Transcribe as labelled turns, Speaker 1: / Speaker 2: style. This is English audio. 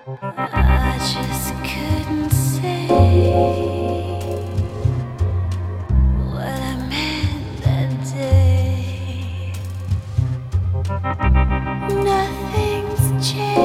Speaker 1: I just couldn't say what I meant that day. Nothing's changed.